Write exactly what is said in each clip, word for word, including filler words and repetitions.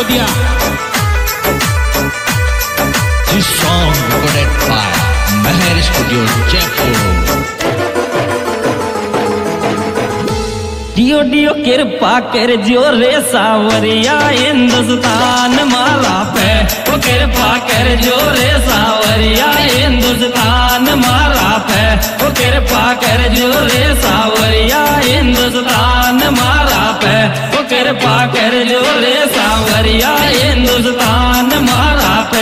दिया। This song recorded by Meher Studio, Jaipur. डियो डियो कृपा कर जो रे सावरिया हिंदुस्तान माला पे, वो कृपा कर जो रे सावरिया हिंदुस्तान माला पे, वो कृपा कर जो रे सावरिया हिंदुस्तान माला पे, वो कृपा कर जो रे सावरिया हिंदुस्तान माला पे।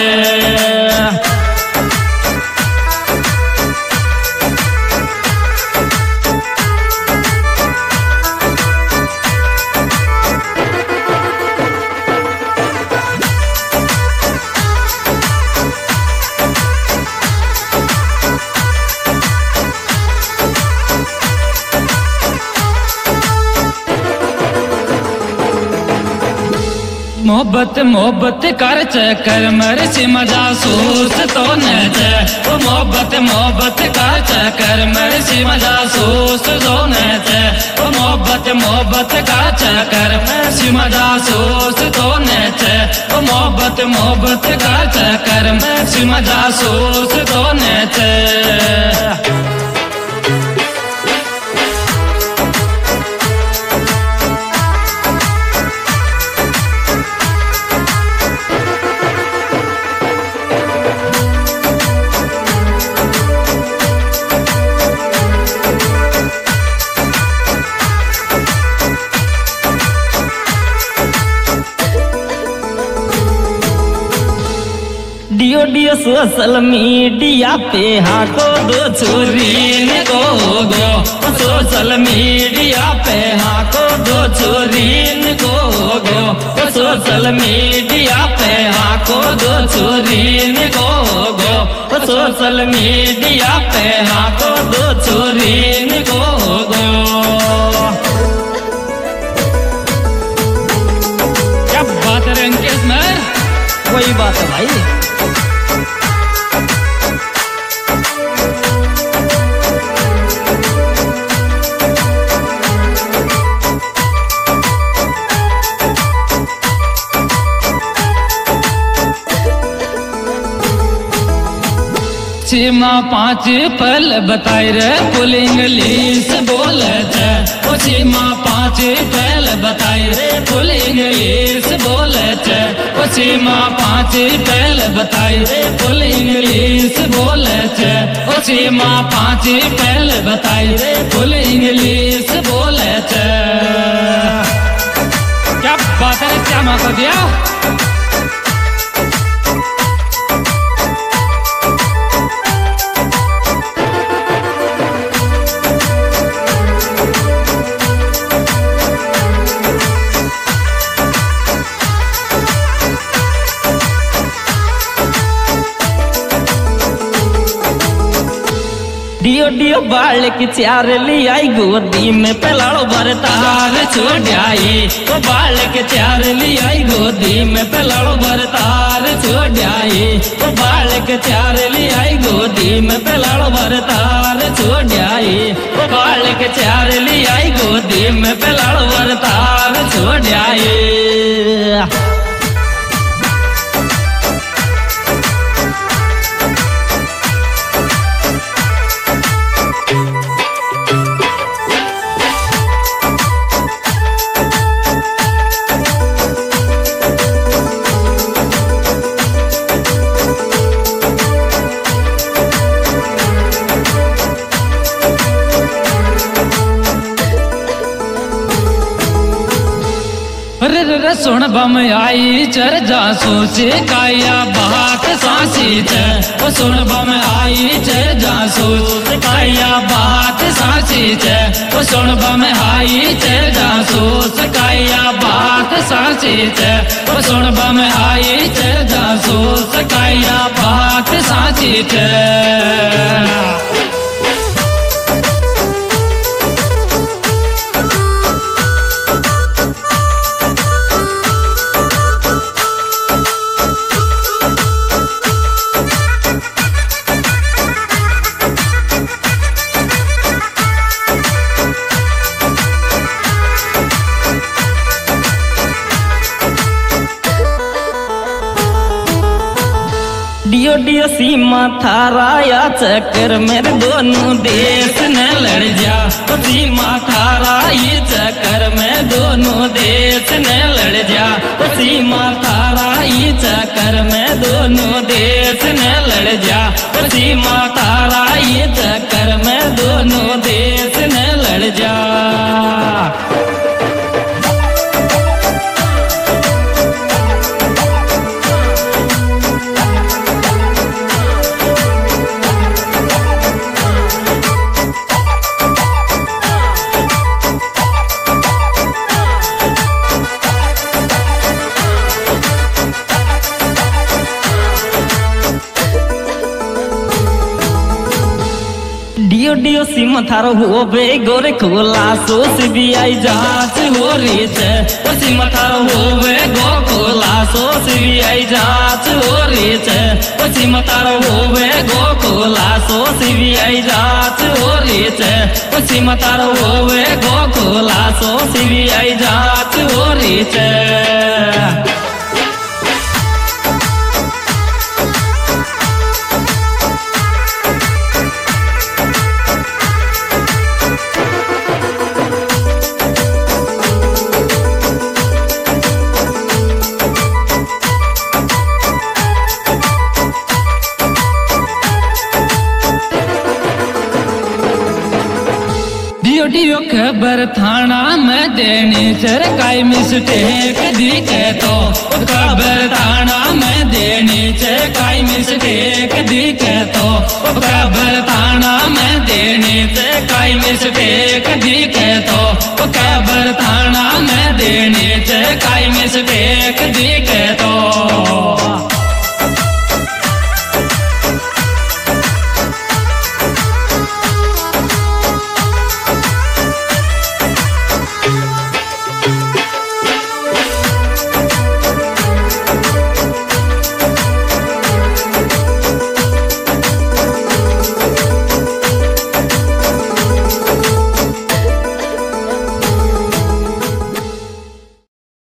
मोहब्बत मोहब्बत कर चक्कर मर से मजा सोच तो न जाए, वो मोहब्बत मोहब्बत कर चक्कर मर से मजा सोच तो न जाए, वो मोहब्बत मोहब्बत कर चक्कर मर से मजा सोच तो न जाए, वो मोहब्बत मोहब्बत कर चक्कर मर से मजा सोच तो न जाए। डियो डियो सोशल मीडिया पे हाको दो छोरीन को गो, सोशल मीडिया पे हाको दो छोरीन को गो, सोशल मीडिया पे हाको दो छोरीन को गो, सोशल मीडिया पे हाको दो छोरीन को गो। क्या बात है अंकित में, वही बात है भाई। सीमा पाँच पल बताए रे फुल इंग्लिश बोले थे, वो सीमा पाँच पल बताए रे फुल इंग्लिश बोले थे, वो सीमा पाँच पल बताए रे फुल इंग्लिश बोले थे, वो सीमा पाँच पल बताए रे फुल इंग्लिश बोले थे। क्या बात है, क्या मौका दिया। डियो डियो बाल की चार ली आई गोदी में पलाड़ो बरतार छोड़ आई, वो बाल के चार ली आई गोदी में पलाड़ो बरतार छोड़ आई, वो बाल के चार ली आई गोदी में पलाड़ो बरतार छोड़ आई, वो बाल के चार ली आई गोदी में पलाड़ो बरतार छोड़ आई। रे रे सुन बम आई चर जा सोचे काया बात सांसी चे, वो सुन बम आई चर जा सोच काया बात सांसी चे, वो सुन बम आई चर जा सोच काया बात सांसी चे, वो सुन बम आई चर जा सोच काया बात सांसी चे। डियो डियो सीमा थारा या चक्कर मेरे दोनों देश न लड़ जा। ओ सीमा थारा ये चक्कर में दोनों देश न लड़ जा। ओ सीमा थारा ये चक्कर में दोनों देश न लड़ जा। ओ सीमा थारा ये चक्कर में दोनों देश न लड़ जा। डियो डियो सीमा थारो हो बे गोरे खोला सो सीबीआई जांच हो रही है। ओ सीमा थारो हो बे गो खोला सो सीबीआई जांच हो रही है। ओ सीमा थारो हो बे गो खोला सो सीबीआई जांच हो रही है। ओ सीमा थारो हो बे गो खोला सो सीबीआई जांच हो रही है। डियो डियो खबर थाना में देनी चर काई मिस्टेक दिखे तो। खबर थाना में देनी चर काई मिस्टेक दिखे तो। खबर थाना में देनी चर काई मिस्टेक दिखे तो। खबर थाना में देनी चर काई मिस्टेक दिखे